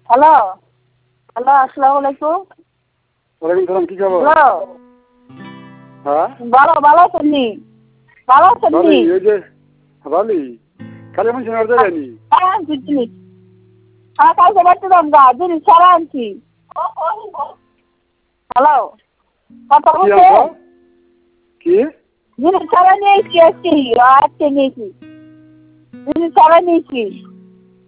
Hello hello, আসসালামু আলাইকুম। ওয়ালাইকুম সালাম, কি খবর? হ্যালো, হ্যাঁ ভালো আছেন নি? ভালো আছেন নি? ভালোই। ওই যে ভালোই, কালী মানুষ আর যায়নি। হ্যাঁ আনছি জিনিস। হ্যাঁ কালকে বাড়তেলাম গা, জিনিস সারা আনছি। হ্যালো, কথা কি বলছে? আনছো? কি? জিনিস সারা নিয়েছি আজকে নিয়েছি। জিনিস সারা নিয়েছি।